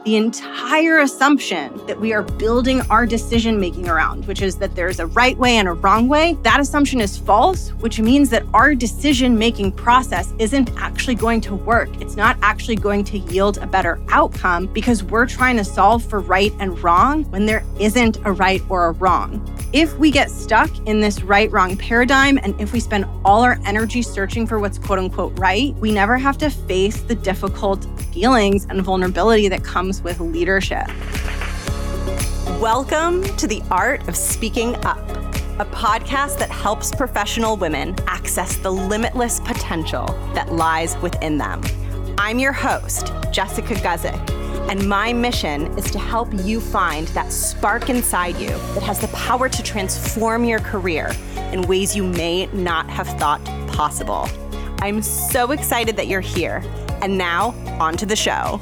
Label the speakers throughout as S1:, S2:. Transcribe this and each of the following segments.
S1: the entire assumption that we are building our decision-making around, which is that there's a right way and a wrong way, that assumption is false, which means that our decision-making process isn't actually going to work. It's not actually going to yield a better outcome because we're trying to solve for right and wrong when there isn't a right or a wrong. If we get stuck in this right-wrong paradigm, and if we spend all our energy searching for what's quote-unquote right, we never have to face the difficult feelings and vulnerability that comes with leadership.
S2: Welcome to The Art of Speaking Up, a podcast that helps professional women access the limitless potential that lies within them. I'm your host, Jessica Guzik, and my mission is to help you find that spark inside you that has the power to transform your career in ways you may not have thought possible. I'm so excited that you're here. And now, on to the show.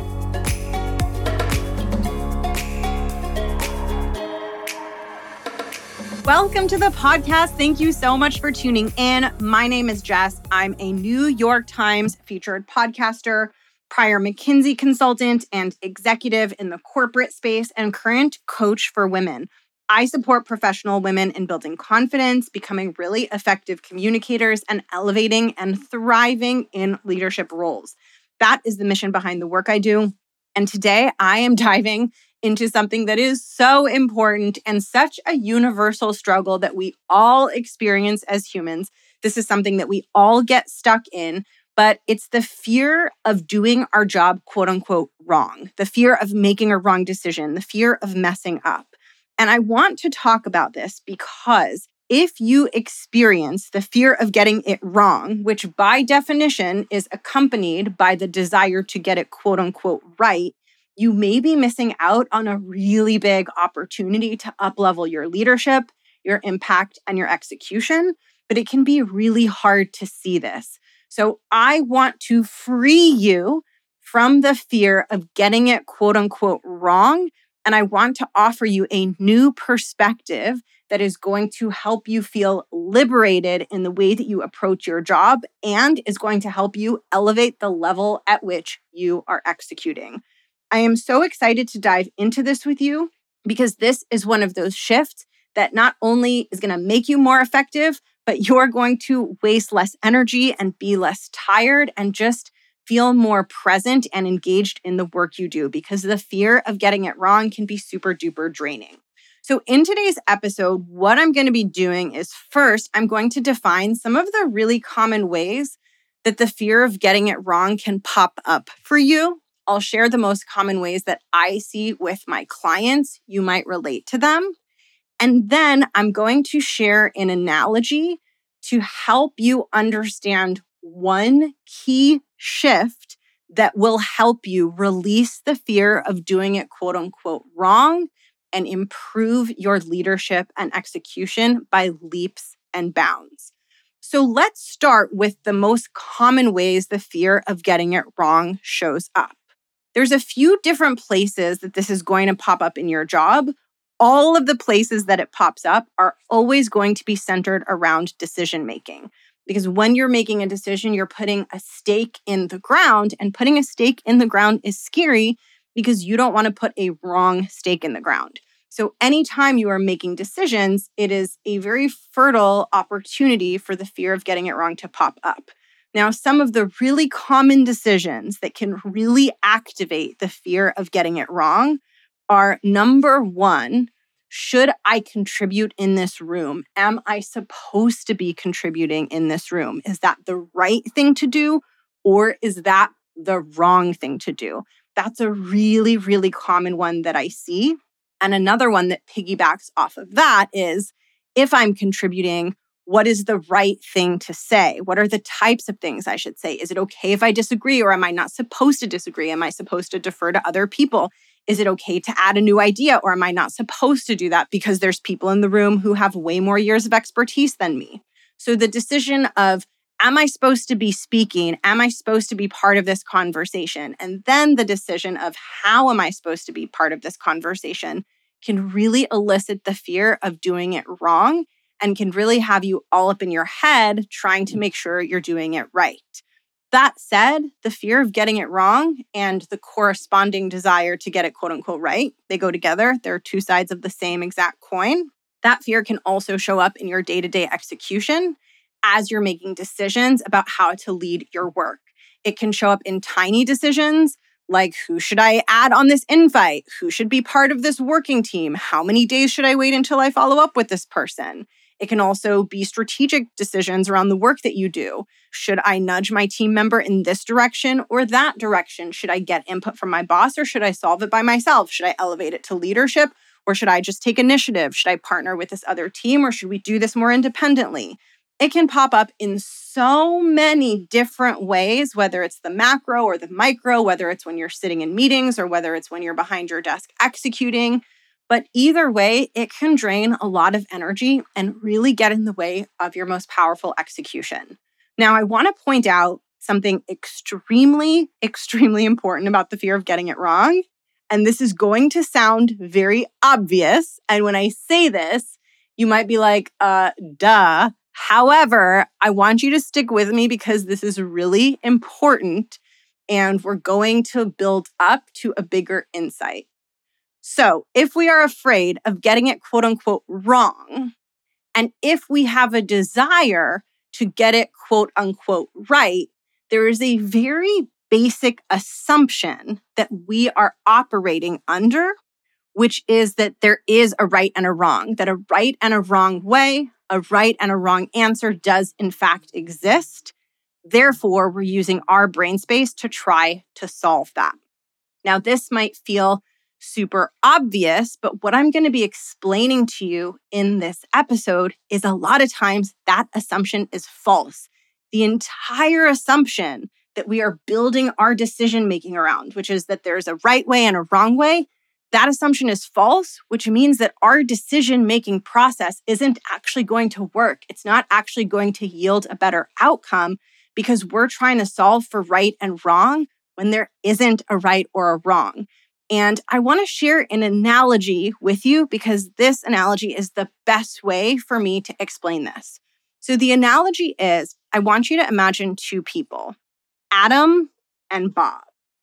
S1: Welcome to the podcast. Thank you so much for tuning in. My name is Jess. I'm a New York Times featured podcaster, prior McKinsey consultant, and executive in the corporate space, and current coach for women. I support professional women in building confidence, becoming really effective communicators, and elevating and thriving in leadership roles. That is the mission behind the work I do. And today I am diving into something that is so important and such a universal struggle that we all experience as humans. This is something that we all get stuck in, but it's the fear of doing our job, quote unquote, wrong, the fear of making a wrong decision, the fear of messing up. And I want to talk about this because if you experience the fear of getting it wrong, which by definition is accompanied by the desire to get it quote unquote right, you may be missing out on a really big opportunity to up-level your leadership, your impact, and your execution. But it can be really hard to see this. So I want to free you from the fear of getting it quote unquote wrong. And I want to offer you a new perspective that is going to help you feel liberated in the way that you approach your job and is going to help you elevate the level at which you are executing. I am so excited to dive into this with you because this is one of those shifts that not only is going to make you more effective, but you're going to waste less energy and be less tired and just feel more present and engaged in the work you do because the fear of getting it wrong can be super duper draining. So in today's episode, what I'm going to be doing is first, I'm going to define some of the really common ways that the fear of getting it wrong can pop up for you. I'll share the most common ways that I see with my clients. You might relate to them. And then I'm going to share an analogy to help you understand one key shift that will help you release the fear of doing it quote unquote wrong and improve your leadership and execution by leaps and bounds. So let's start with the most common ways the fear of getting it wrong shows up. There's a few different places that this is going to pop up in your job. All of the places that it pops up are always going to be centered around decision making. Because when you're making a decision, you're putting a stake in the ground, and putting a stake in the ground is scary because you don't want to put a wrong stake in the ground. So anytime you are making decisions, it is a very fertile opportunity for the fear of getting it wrong to pop up. Now, some of the really common decisions that can really activate the fear of getting it wrong are number one, should I contribute in this room? Am I supposed to be contributing in this room? Is that the right thing to do, or is that the wrong thing to do? That's a really, really common one that I see. And another one that piggybacks off of that is, if I'm contributing, what is the right thing to say? What are the types of things I should say? Is it okay if I disagree, or am I not supposed to disagree? Am I supposed to defer to other people? Is it okay to add a new idea, or am I not supposed to do that because there's people in the room who have way more years of expertise than me? So the decision of, am I supposed to be speaking? Am I supposed to be part of this conversation? And then the decision of, how am I supposed to be part of this conversation, can really elicit the fear of doing it wrong and can really have you all up in your head trying to make sure you're doing it right. That said, the fear of getting it wrong and the corresponding desire to get it quote unquote right, they go together. They're two sides of the same exact coin. That fear can also show up in your day-to-day execution as you're making decisions about how to lead your work. It can show up in tiny decisions like, who should I add on this invite? Who should be part of this working team? How many days should I wait until I follow up with this person? It can also be strategic decisions around the work that you do. Should I nudge my team member in this direction or that direction? Should I get input from my boss or should I solve it by myself? Should I elevate it to leadership or should I just take initiative? Should I partner with this other team or should we do this more independently? It can pop up in so many different ways, whether it's the macro or the micro, whether it's when you're sitting in meetings or whether it's when you're behind your desk executing. But either way, it can drain a lot of energy and really get in the way of your most powerful execution. Now, I want to point out something extremely, extremely important about the fear of getting it wrong. And this is going to sound very obvious. And when I say this, you might be like, duh. However, I want you to stick with me because this is really important and we're going to build up to a bigger insight. So if we are afraid of getting it quote unquote wrong, and if we have a desire to get it quote unquote right, there is a very basic assumption that we are operating under, which is that there is a right and a wrong, that a right and a wrong way, a right and a wrong answer does in fact exist. Therefore, we're using our brain space to try to solve that. Now, this might feel super obvious, but what I'm going to be explaining to you in this episode is a lot of times that assumption is false. The entire assumption that we are building our decision-making around, which is that there's a right way and a wrong way, that assumption is false, which means that our decision-making process isn't actually going to work. It's not actually going to yield a better outcome because we're trying to solve for right and wrong when there isn't a right or a wrong. And I want to share an analogy with you because this analogy is the best way for me to explain this. So the analogy is, I want you to imagine two people, Adam and Bob.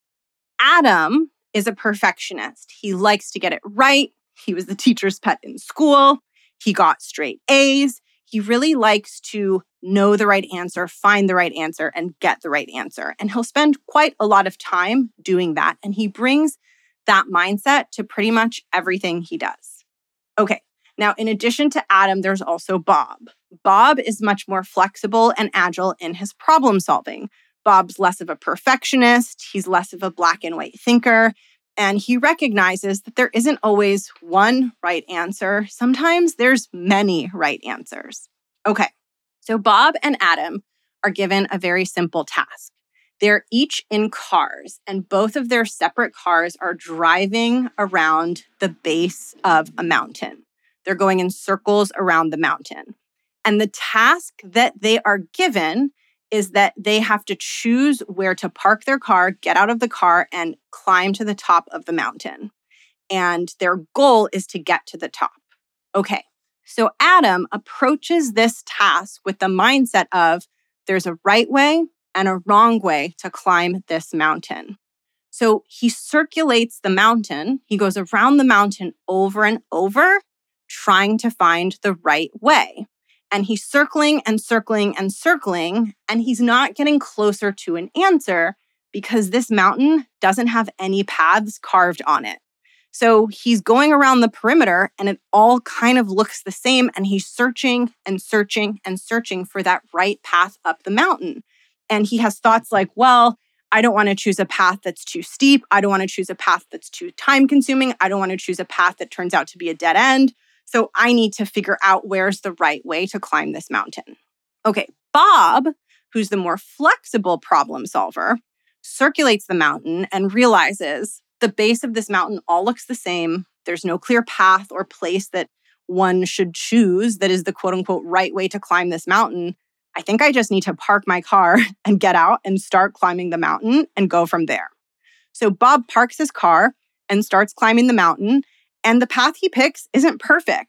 S1: Adam is a perfectionist. He likes to get it right. He was the teacher's pet in school. He got straight A's. He really likes to know the right answer, find the right answer, and get the right answer. And he'll spend quite a lot of time doing that. And he brings that mindset to pretty much everything he does. Okay, now in addition to Adam, there's also Bob. Bob is much more flexible and agile in his problem solving. Bob's less of a perfectionist, he's less of a black and white thinker, and he recognizes that there isn't always one right answer. Sometimes there's many right answers. Okay, so Bob and Adam are given a very simple task. They're each in cars, and both of their separate cars are driving around the base of a mountain. They're going in circles around the mountain. And the task that they are given is that they have to choose where to park their car, get out of the car, and climb to the top of the mountain. And their goal is to get to the top. Okay, so Adam approaches this task with the mindset of there's a right way and a wrong way to climb this mountain. So he circulates the mountain. He goes around the mountain over and over, trying to find the right way. And he's circling and circling and circling, and he's not getting closer to an answer because this mountain doesn't have any paths carved on it. So he's going around the perimeter and it all kind of looks the same, and he's searching and searching and searching for that right path up the mountain. And he has thoughts like, well, I don't want to choose a path that's too steep. I don't want to choose a path that's too time consuming. I don't want to choose a path that turns out to be a dead end. So I need to figure out where's the right way to climb this mountain. Okay, Bob, who's the more flexible problem solver, circulates the mountain and realizes the base of this mountain all looks the same. There's no clear path or place that one should choose that is the quote unquote right way to climb this mountain. I think I just need to park my car and get out and start climbing the mountain and go from there. So Bob parks his car and starts climbing the mountain. And the path he picks isn't perfect.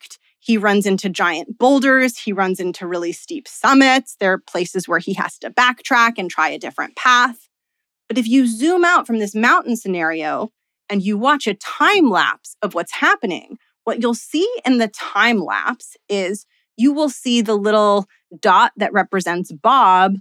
S1: He runs into giant boulders. He runs into really steep summits. There are places where he has to backtrack and try a different path. But if you zoom out from this mountain scenario and you watch a time lapse of what's happening, what you'll see in the time lapse is you will see the little dot that represents Bob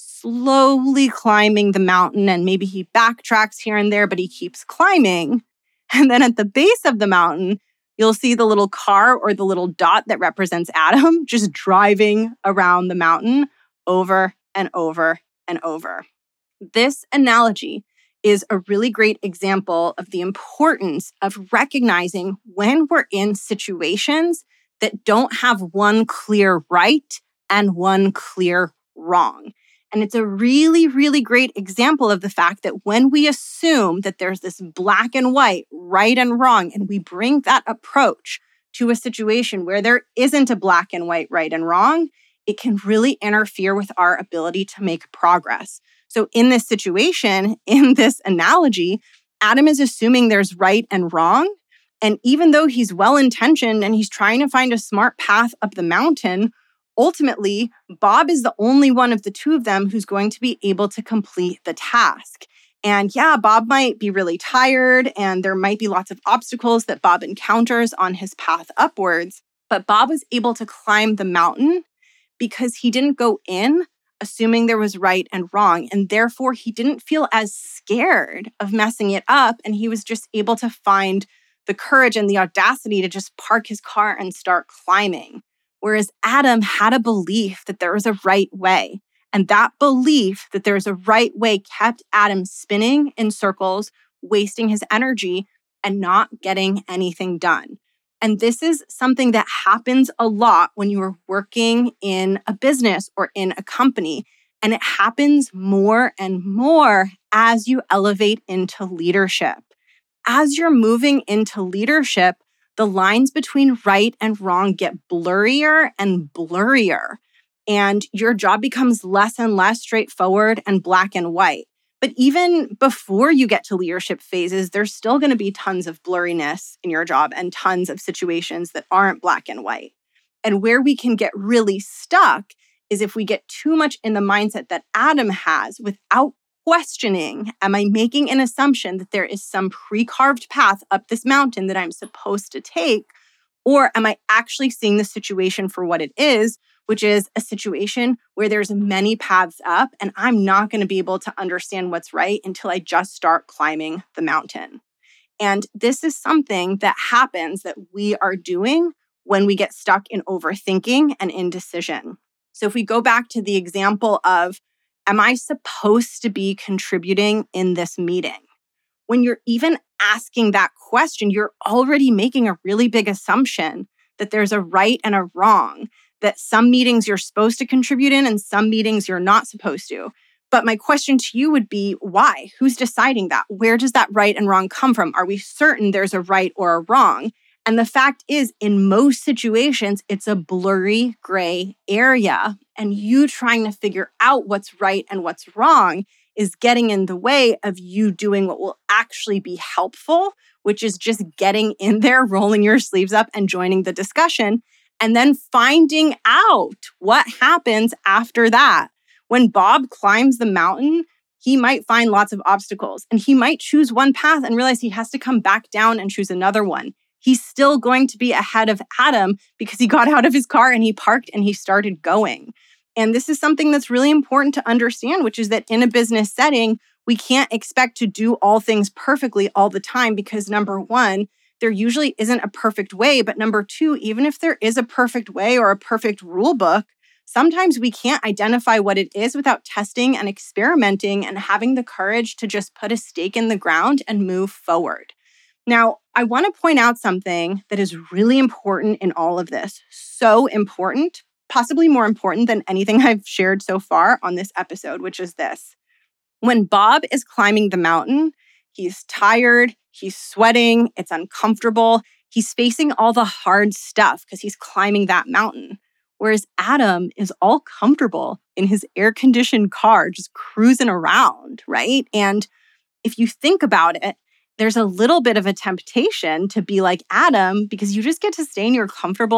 S1: slowly climbing the mountain, and maybe he backtracks here and there, but he keeps climbing. And then at the base of the mountain, you'll see the little car or the little dot that represents Adam just driving around the mountain over and over and over. This analogy is a really great example of the importance of recognizing when we're in situations that don't have one clear right and one clear wrong. And it's a really, really great example of the fact that when we assume that there's this black and white, right and wrong, and we bring that approach to a situation where there isn't a black and white, right and wrong, it can really interfere with our ability to make progress. So in this situation, in this analogy, Adam is assuming there's right and wrong. And even though he's well-intentioned and he's trying to find a smart path up the mountain, ultimately, Bob is the only one of the two of them who's going to be able to complete the task. And yeah, Bob might be really tired and there might be lots of obstacles that Bob encounters on his path upwards. But Bob was able to climb the mountain because he didn't go in assuming there was right and wrong. And therefore, he didn't feel as scared of messing it up. And he was just able to find the courage and the audacity to just park his car and start climbing. Whereas Adam had a belief that there was a right way. And that belief that there's a right way kept Adam spinning in circles, wasting his energy and not getting anything done. And this is something that happens a lot when you are working in a business or in a company. And it happens more and more as you elevate into leadership. As you're moving into leadership, the lines between right and wrong get blurrier and blurrier. And your job becomes less and less straightforward and black and white. But even before you get to leadership phases, there's still going to be tons of blurriness in your job and tons of situations that aren't black and white. And where we can get really stuck is if we get too much in the mindset that Adam has without questioning, am I making an assumption that there is some pre-carved path up this mountain that I'm supposed to take? Or am I actually seeing the situation for what it is, which is a situation where there's many paths up and I'm not going to be able to understand what's right until I just start climbing the mountain. And this is something that happens that we are doing when we get stuck in overthinking and indecision. So if we go back to the example of, am I supposed to be contributing in this meeting? When you're even asking that question, you're already making a really big assumption that there's a right and a wrong, that some meetings you're supposed to contribute in and some meetings you're not supposed to. But my question to you would be, why? Who's deciding that? Where does that right and wrong come from? Are we certain there's a right or a wrong? And the fact is, in most situations, it's a blurry gray area. And you trying to figure out what's right and what's wrong is getting in the way of you doing what will actually be helpful, which is just getting in there, rolling your sleeves up and joining the discussion, and then finding out what happens after that. When Bob climbs the mountain, he might find lots of obstacles and he might choose one path and realize he has to come back down and choose another one. He's still going to be ahead of Adam because he got out of his car and he parked and he started going. And this is something that's really important to understand, which is that in a business setting, we can't expect to do all things perfectly all the time because number one, there usually isn't a perfect way. But number two, even if there is a perfect way or a perfect rule book, sometimes we can't identify what it is without testing and experimenting and having the courage to just put a stake in the ground and move forward. Now, I want to point out something that is really important in all of this. So important, possibly more important than anything I've shared so far on this episode, which is this. When Bob is climbing the mountain, he's tired, he's sweating, it's uncomfortable. He's facing all the hard stuff because he's climbing that mountain. Whereas Adam is all comfortable in his air-conditioned car, just cruising around, right? And if you think about it, there's a little bit of a temptation to be like Adam because you just get to stay in your comfortable,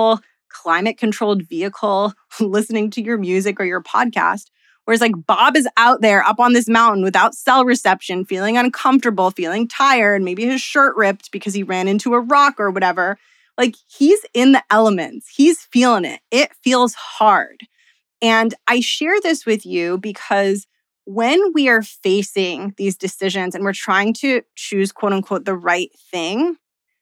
S1: climate-controlled vehicle, listening to your music or your podcast. Whereas like Bob is out there up on this mountain without cell reception, feeling uncomfortable, feeling tired, maybe his shirt ripped because he ran into a rock or whatever. Like he's in the elements. He's feeling it. It feels hard. And I share this with you because when we are facing these decisions and we're trying to choose, quote unquote, the right thing,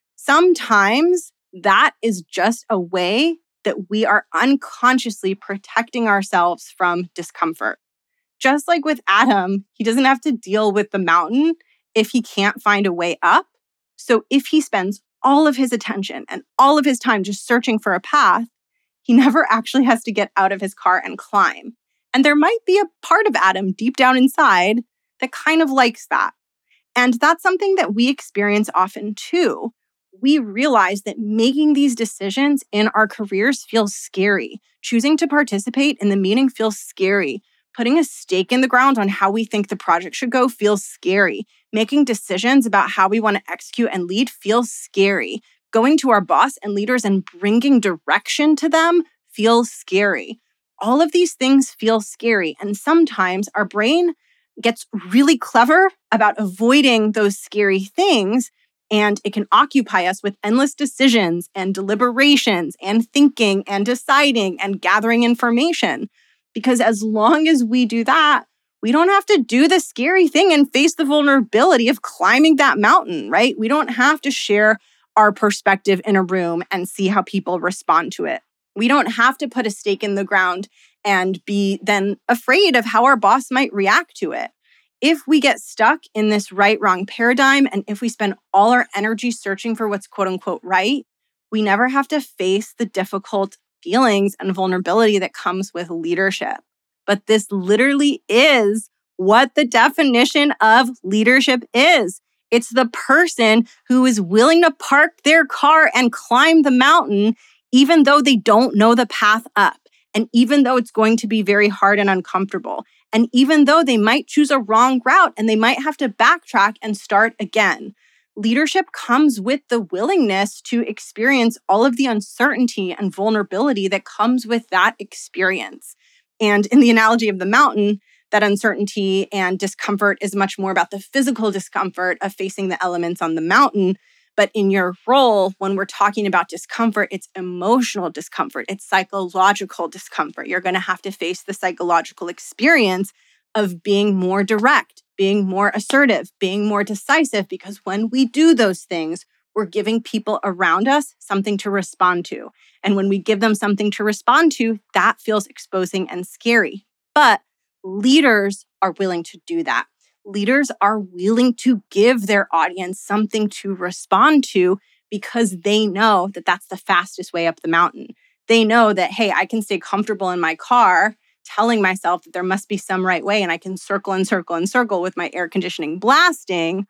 S1: sometimes that is just a way that we are unconsciously protecting ourselves from discomfort. Just like with Adam, he doesn't have to deal with the mountain if he can't find a way up. So if he spends all of his attention and all of his time just searching for a path, he never actually has to get out of his car and climb. And there might be a part of Adam deep down inside that kind of likes that. And that's something that we experience often too. We realize that making these decisions in our careers feels scary. Choosing to participate in the meeting feels scary. Putting a stake in the ground on how we think the project should go feels scary. Making decisions about how we want to execute and lead feels scary. Going to our boss and leaders and bringing direction to them feels scary. All of these things feel scary. And sometimes our brain gets really clever about avoiding those scary things. And it can occupy us with endless decisions and deliberations and thinking and deciding and gathering information. Because as long as we do that, we don't have to do the scary thing and face the vulnerability of climbing that mountain, right? We don't have to share our perspective in a room and see how people respond to it. We don't have to put a stake in the ground and be then afraid of how our boss might react to it. If we get stuck in this right-wrong paradigm, and if we spend all our energy searching for what's quote-unquote right, we never have to face the difficult feelings and vulnerability that comes with leadership. But this literally is what the definition of leadership is. It's the person who is willing to park their car and climb the mountain, even though they don't know the path up, and even though it's going to be very hard and uncomfortable. And even though they might choose a wrong route and they might have to backtrack and start again, leadership comes with the willingness to experience all of the uncertainty and vulnerability that comes with that experience. And in the analogy of the mountain, that uncertainty and discomfort is much more about the physical discomfort of facing the elements on the mountain. But in your role, when we're talking about discomfort, it's emotional discomfort. It's psychological discomfort. You're going to have to face the psychological experience of being more direct, being more assertive, being more decisive, because when we do those things, we're giving people around us something to respond to. And when we give them something to respond to, that feels exposing and scary. But leaders are willing to do that. Leaders are willing to give their audience something to respond to because they know that that's the fastest way up the mountain. They know that, hey, I can stay comfortable in my car telling myself that there must be some right way and I can circle and circle and circle with my air conditioning blasting,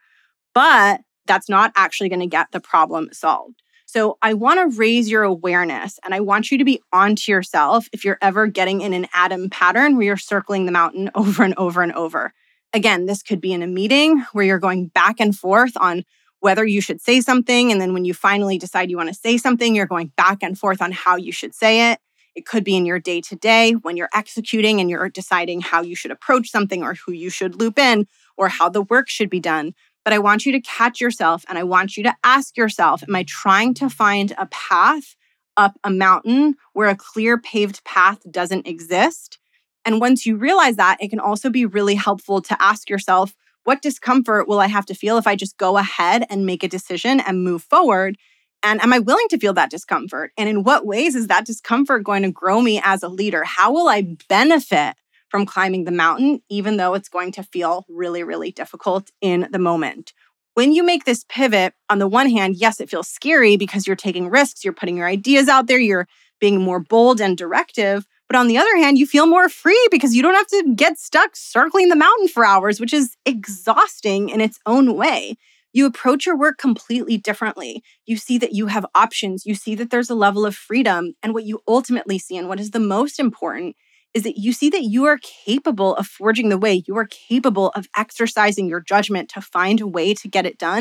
S1: but that's not actually going to get the problem solved. So I want to raise your awareness and I want you to be onto yourself if you're ever getting in an Adam pattern where you're circling the mountain over and over and over. Again, this could be in a meeting where you're going back and forth on whether you should say something. And then when you finally decide you want to say something, you're going back and forth on how you should say it. It could be in your day-to-day when you're executing and you're deciding how you should approach something or who you should loop in or how the work should be done. But I want you to catch yourself and I want you to ask yourself, am I trying to find a path up a mountain where a clear paved path doesn't exist? And once you realize that, it can also be really helpful to ask yourself, what discomfort will I have to feel if I just go ahead and make a decision and move forward? And am I willing to feel that discomfort? And in what ways is that discomfort going to grow me as a leader? How will I benefit from climbing the mountain, even though it's going to feel really, really difficult in the moment? When you make this pivot, on the one hand, yes, it feels scary because you're taking risks, you're putting your ideas out there, you're being more bold and directive. But on the other hand, you feel more free because you don't have to get stuck circling the mountain for hours, which is exhausting in its own way. You approach your work completely differently. You see that you have options. You see that there's a level of freedom. And what you ultimately see, and what is the most important, is that you see that you are capable of forging the way. You are capable of exercising your judgment to find a way to get it done.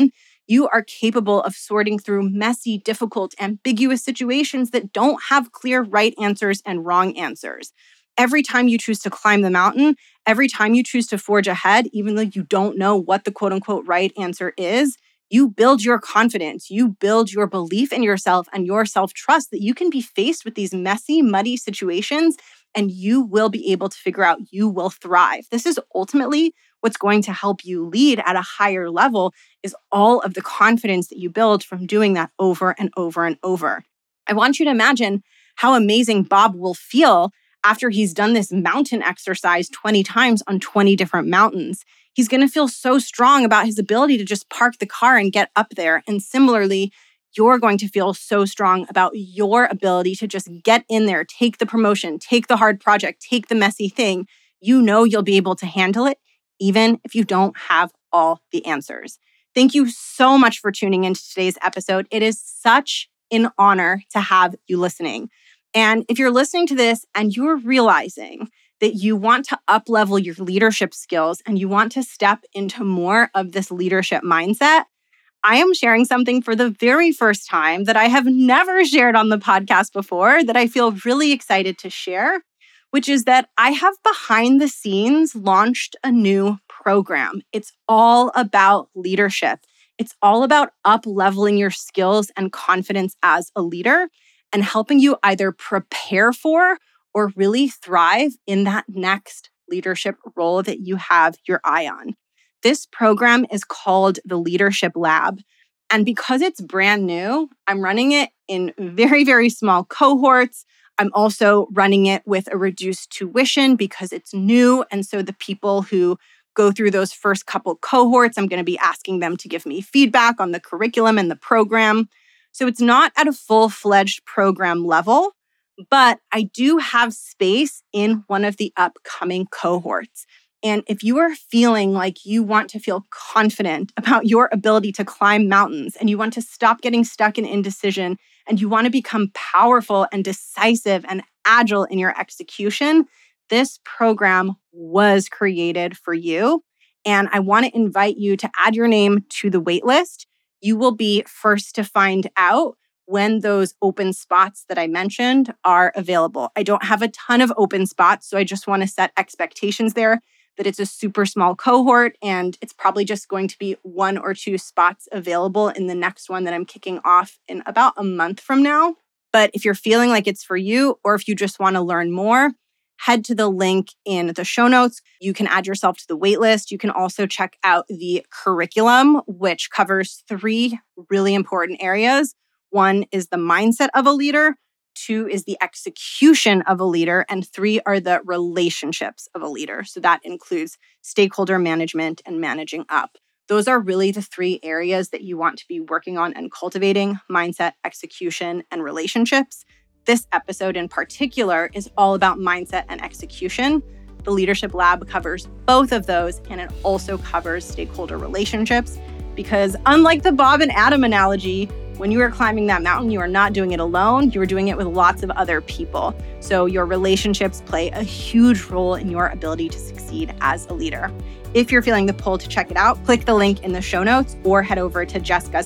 S1: You are capable of sorting through messy, difficult, ambiguous situations that don't have clear right answers and wrong answers. Every time you choose to climb the mountain, every time you choose to forge ahead, even though you don't know what the quote unquote right answer is, you build your confidence, you build your belief in yourself and your self-trust that you can be faced with these messy, muddy situations and you will be able to figure out you will thrive. This is ultimately what's going to help you lead at a higher level is all of the confidence that you build from doing that over and over and over. I want you to imagine how amazing Bob will feel after he's done this mountain exercise 20 times on 20 different mountains. He's going to feel so strong about his ability to just park the car and get up there. And similarly, you're going to feel so strong about your ability to just get in there, take the promotion, take the hard project, take the messy thing. You know you'll be able to handle it, even if you don't have all the answers. Thank you so much for tuning into today's episode. It is such an honor to have you listening. And if you're listening to this and you're realizing that you want to up-level your leadership skills and you want to step into more of this leadership mindset, I am sharing something for the very first time that I have never shared on the podcast before that I feel really excited to share, which is that I have behind the scenes launched a new program. It's all about leadership. It's all about up-leveling your skills and confidence as a leader and helping you either prepare for or really thrive in that next leadership role that you have your eye on. This program is called the Leadership Lab. And because it's brand new, I'm running it in very, very small cohorts. I'm also running it with a reduced tuition because it's new. And so the people who go through those first couple cohorts, I'm going to be asking them to give me feedback on the curriculum and the program. So it's not at a full-fledged program level, but I do have space in one of the upcoming cohorts. And if you are feeling like you want to feel confident about your ability to climb mountains and you want to stop getting stuck in indecision and you want to become powerful and decisive and agile in your execution, this program was created for you. And I want to invite you to add your name to the waitlist. You will be first to find out when those open spots that I mentioned are available. I don't have a ton of open spots, so I just want to set expectations there that it's a super small cohort and it's probably just going to be 1 or 2 spots available in the next one that I'm kicking off in about a month from now. But if you're feeling like it's for you, or if you just want to learn more, head to the link in the show notes. You can add yourself to the waitlist. You can also check out the curriculum, which covers 3 really important areas. 1 is the mindset of a leader, 2 is the execution of a leader, and 3 are the relationships of a leader. So that includes stakeholder management and managing up. Those are really the 3 areas that you want to be working on and cultivating: mindset, execution, and relationships. This episode in particular is all about mindset and execution. The Leadership Lab covers both of those, and it also covers stakeholder relationships, because unlike the Bob and Adam analogy, when you are climbing that mountain, you are not doing it alone. You are doing it with lots of other people. So your relationships play a huge role in your ability to succeed as a leader. If you're feeling the pull to check it out, click the link in the show notes or head over to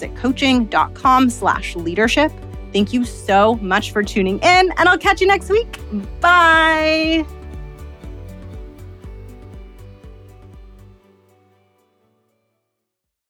S1: jessguzikcoaching.com/leadership. Thank you so much for tuning in, and I'll catch you next week. Bye.